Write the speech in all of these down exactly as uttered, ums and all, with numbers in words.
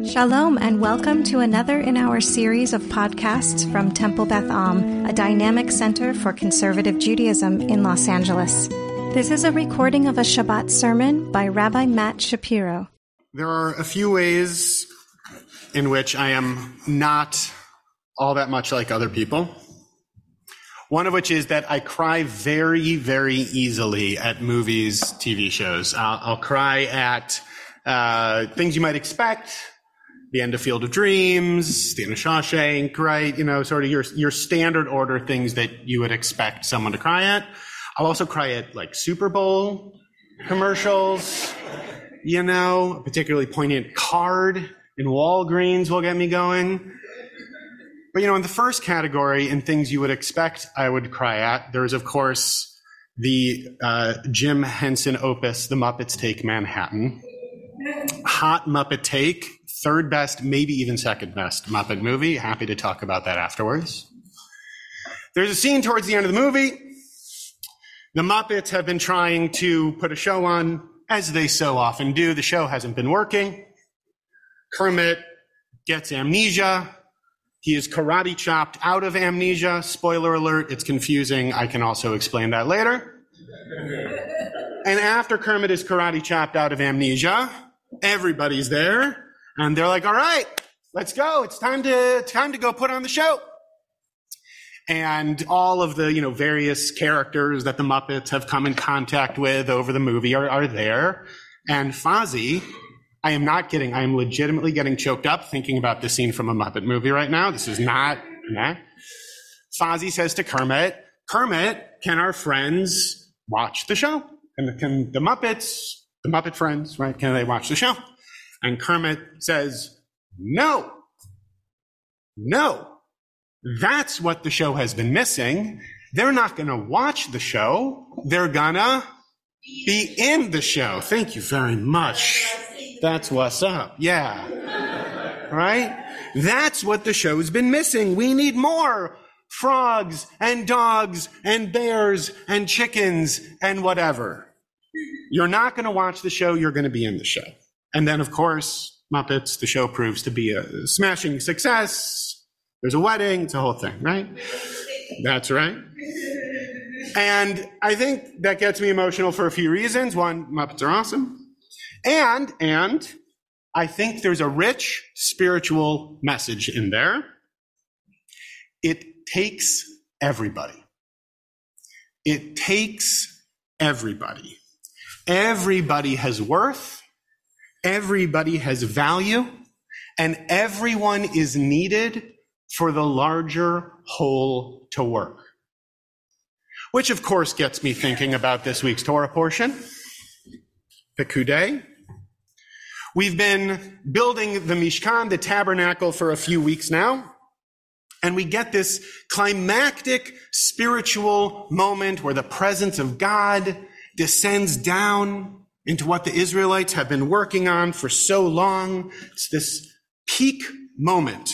Shalom and welcome to another in our series of podcasts from Temple Beth Am, a dynamic center for conservative Judaism in Los Angeles. This is a recording of a Shabbat sermon by Rabbi Matt Shapiro. There are a few ways in which I am not all that much like other people. One of which is that I cry very, very easily at movies, T V shows. I'll, I'll cry at uh, things you might expect. The end of Field of Dreams, the end of Shawshank, right? You know, sort of your, your standard order things that you would expect someone to cry at. I'll also cry at like Super Bowl commercials, you know, a particularly poignant card in Walgreens will get me going. But, you know, in the first category, in things you would expect I would cry at, there is, of course, the uh, Jim Henson opus, The Muppets Take Manhattan. Hot Muppet take. Third best, maybe even second best Muppet movie. Happy to talk about that afterwards. There's a scene towards the end of the movie. The Muppets have been trying to put a show on, as they so often do. The show hasn't been working. Kermit gets amnesia. He is karate chopped out of amnesia. Spoiler alert, it's confusing. I can also explain that later. And after Kermit is karate chopped out of amnesia, everybody's there. And they're like, all right, let's go. It's time to time to go put on the show. And all of the, you know, various characters that the Muppets have come in contact with over the movie are, are there. And Fozzie, I am not kidding. I am legitimately getting choked up thinking about this scene from a Muppet movie right now. This is not, nah. Fozzie says to Kermit, Kermit, can our friends watch the show? And can the Muppets, the Muppet friends, right, can they watch the show? And Kermit says, no, no, that's what the show has been missing. They're not going to watch the show. They're going to be in the show. Thank you very much. That's what's up. Yeah. Right? That's what the show's been missing. We need more frogs and dogs and bears and chickens and whatever. You're not going to watch the show. You're going to be in the show. And then, of course, Muppets, the show proves to be a smashing success. There's a wedding. It's a whole thing, right? That's right. And I think that gets me emotional for a few reasons. One, Muppets are awesome. And, and I think there's a rich spiritual message in there. It takes everybody. It takes everybody. Everybody has worth. Everybody has value, and everyone is needed for the larger whole to work. Which, of course, gets me thinking about this week's Torah portion, Pekudei. We've been building the Mishkan, the tabernacle, for a few weeks now, and we get this climactic spiritual moment where the presence of God descends down into what the Israelites have been working on for so long. It's this peak moment.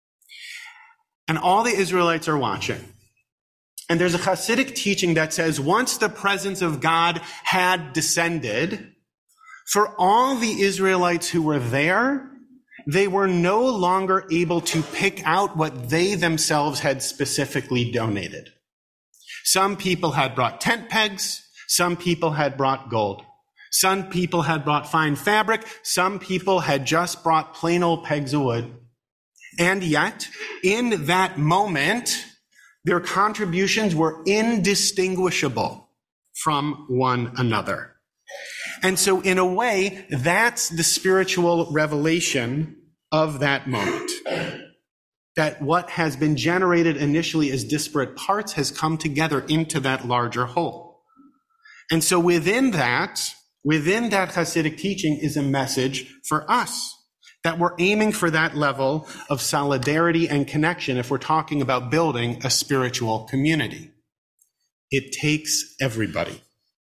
And all the Israelites are watching. And there's a Hasidic teaching that says once the presence of God had descended, for all the Israelites who were there, they were no longer able to pick out what they themselves had specifically donated. Some people had brought tent pegs. Some people had brought gold. Some people had brought fine fabric. Some people had just brought plain old pegs of wood. And yet, in that moment, their contributions were indistinguishable from one another. And so, in a way, that's the spiritual revelation of that moment. That what has been generated initially as disparate parts has come together into that larger whole. And so within that, Within that Hasidic teaching is a message for us, that we're aiming for that level of solidarity and connection if we're talking about building a spiritual community. It takes everybody.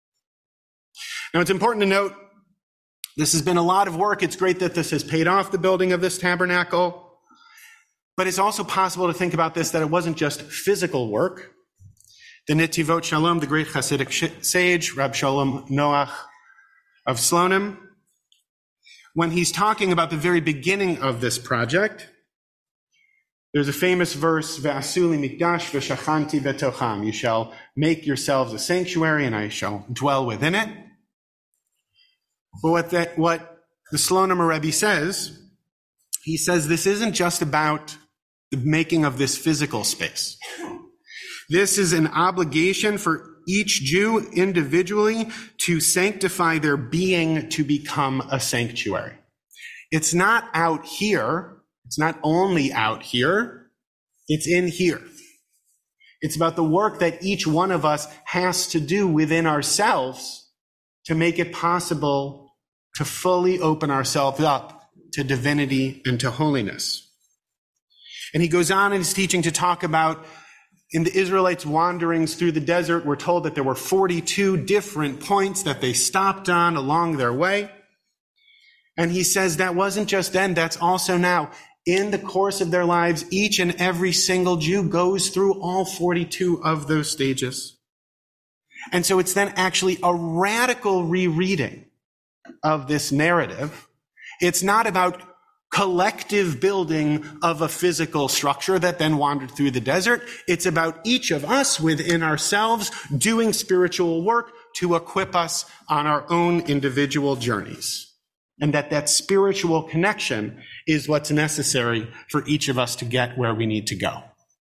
Now, it's important to note, this has been a lot of work. It's great that this has paid off, the building of this tabernacle. But it's also possible to think about this, that it wasn't just physical work. The Netivot Shalom, the great Hasidic sage, Rab Shalom Noach of Slonim, when he's talking about the very beginning of this project, there's a famous verse, Ve'asuli mikdash v'shachanti betocham. You shall make yourselves a sanctuary, and I shall dwell within it. But what, that, what the Slonim Rebbe says, he says this isn't just about the making of this physical space. This is an obligation for each Jew individually to sanctify their being to become a sanctuary. It's not out here. It's not only out here. It's in here. It's about the work that each one of us has to do within ourselves to make it possible to fully open ourselves up to divinity and to holiness. And he goes on in his teaching to talk about in the Israelites' wanderings through the desert, we're told that there were forty-two different points that they stopped on along their way. And he says that wasn't just then, that's also now. In the course of their lives, each and every single Jew goes through all forty-two of those stages. And so it's then actually a radical rereading of this narrative. It's not about collective building of a physical structure that then wandered through the desert. It's about each of us within ourselves doing spiritual work to equip us on our own individual journeys. And that that spiritual connection is what's necessary for each of us to get where we need to go.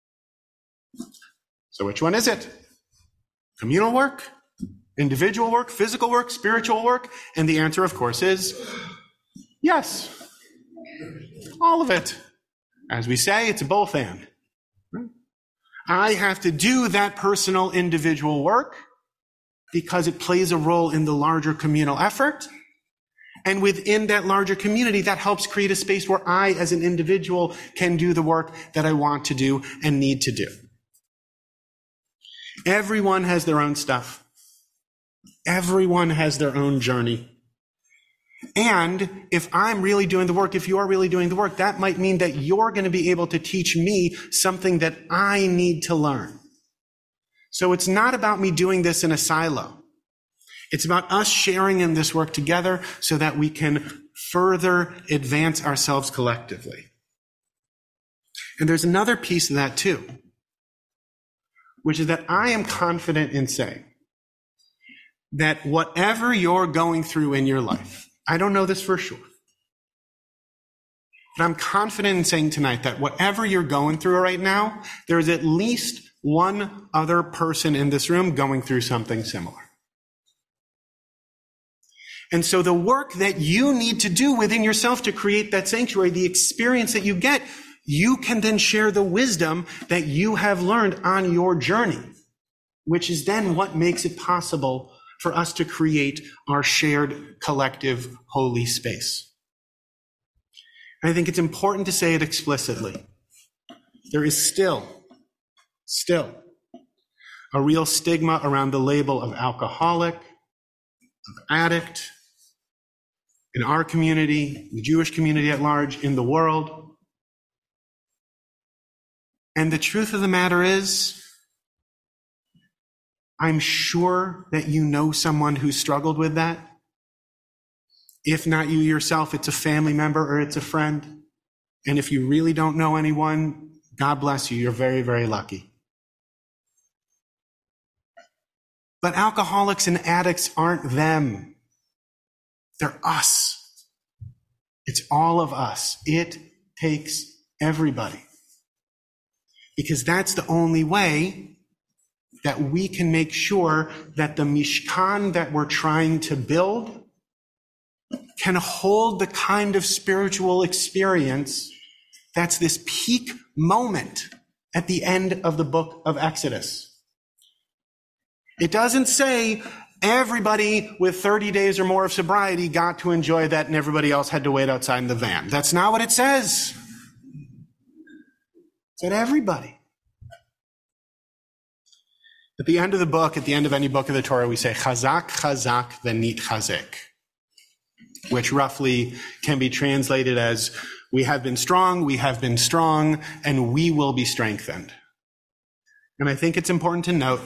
So which one is it? Communal work, individual work, physical work, spiritual work? And the answer, of course, is yes. All of it. As we say, it's a both and. I have to do that personal individual work because it plays a role in the larger communal effort. And within that larger community, that helps create a space where I, as an individual, can do the work that I want to do and need to do. Everyone has their own stuff. Everyone has their own journey. And if I'm really doing the work, if you're really doing the work, that might mean that you're going to be able to teach me something that I need to learn. So it's not about me doing this in a silo. It's about us sharing in this work together so that we can further advance ourselves collectively. And there's another piece of that too, which is that I am confident in saying that whatever you're going through in your life, I don't know this for sure, but I'm confident in saying tonight that whatever you're going through right now, there's at least one other person in this room going through something similar. And so the work that you need to do within yourself to create that sanctuary, the experience that you get, you can then share the wisdom that you have learned on your journey, which is then what makes it possible for us to create our shared collective holy space. And I think it's important to say it explicitly. There is still, still a real stigma around the label of alcoholic, of addict, in our community, the Jewish community at large, in the world. And the truth of the matter is, I'm sure that you know someone who struggled with that. If not you yourself, it's a family member or it's a friend. And if you really don't know anyone, God bless you. You're very, very lucky. But alcoholics and addicts aren't them. They're us. It's all of us. It takes everybody. Because that's the only way that we can make sure that the Mishkan that we're trying to build can hold the kind of spiritual experience that's this peak moment at the end of the book of Exodus. It doesn't say everybody with thirty days or more of sobriety got to enjoy that and everybody else had to wait outside in the van. That's not what it says. It said everybody. At the end of the book, at the end of any book of the Torah, we say, Chazak, Chazak, Venit Chazek, which roughly can be translated as, we have been strong, we have been strong, and we will be strengthened. And I think it's important to note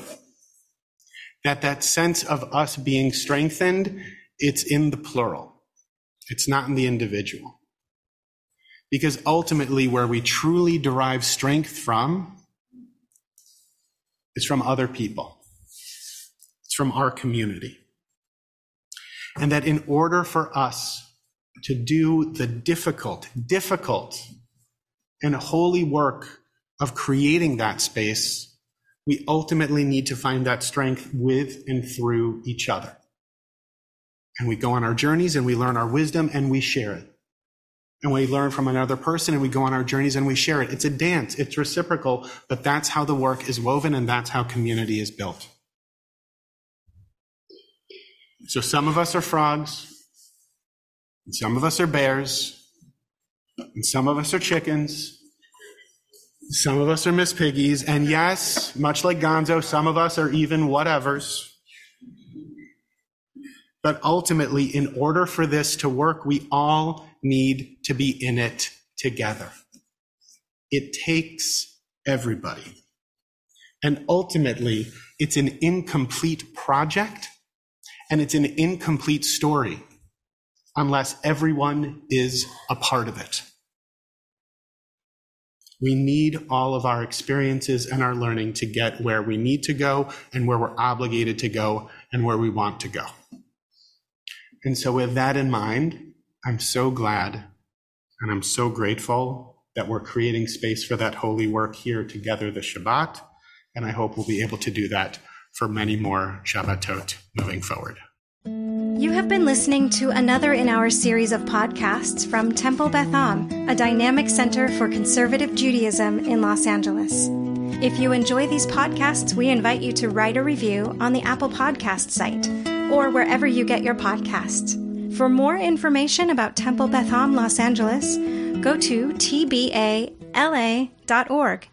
that that sense of us being strengthened, it's in the plural. It's not in the individual. Because ultimately, where we truly derive strength from is from other people. It's from our community. And that in order for us to do the difficult, difficult and holy work of creating that space, we ultimately need to find that strength with and through each other. And we go on our journeys and we learn our wisdom and we share it. And we learn from another person and we go on our journeys and we share it. It's a dance, it's reciprocal, but that's how the work is woven and that's how community is built. So some of us are frogs, and some of us are bears, and some of us are chickens, some of us are Miss Piggies, and yes, much like Gonzo, some of us are even whatevers. But ultimately, in order for this to work, we all need to be in it together. It takes everybody. And ultimately, it's an incomplete project and it's an incomplete story unless everyone is a part of it. We need all of our experiences and our learning to get where we need to go and where we're obligated to go and where we want to go. And so with that in mind, I'm so glad and I'm so grateful that we're creating space for that holy work here together this Shabbat. And I hope we'll be able to do that for many more Shabbatot moving forward. You have been listening to another in our series of podcasts from Temple Beth Am, a dynamic center for conservative Judaism in Los Angeles. If you enjoy these podcasts, we invite you to write a review on the Apple Podcast site or wherever you get your podcasts. For more information about Temple Beth Am Los Angeles, go to T B A L A dot org.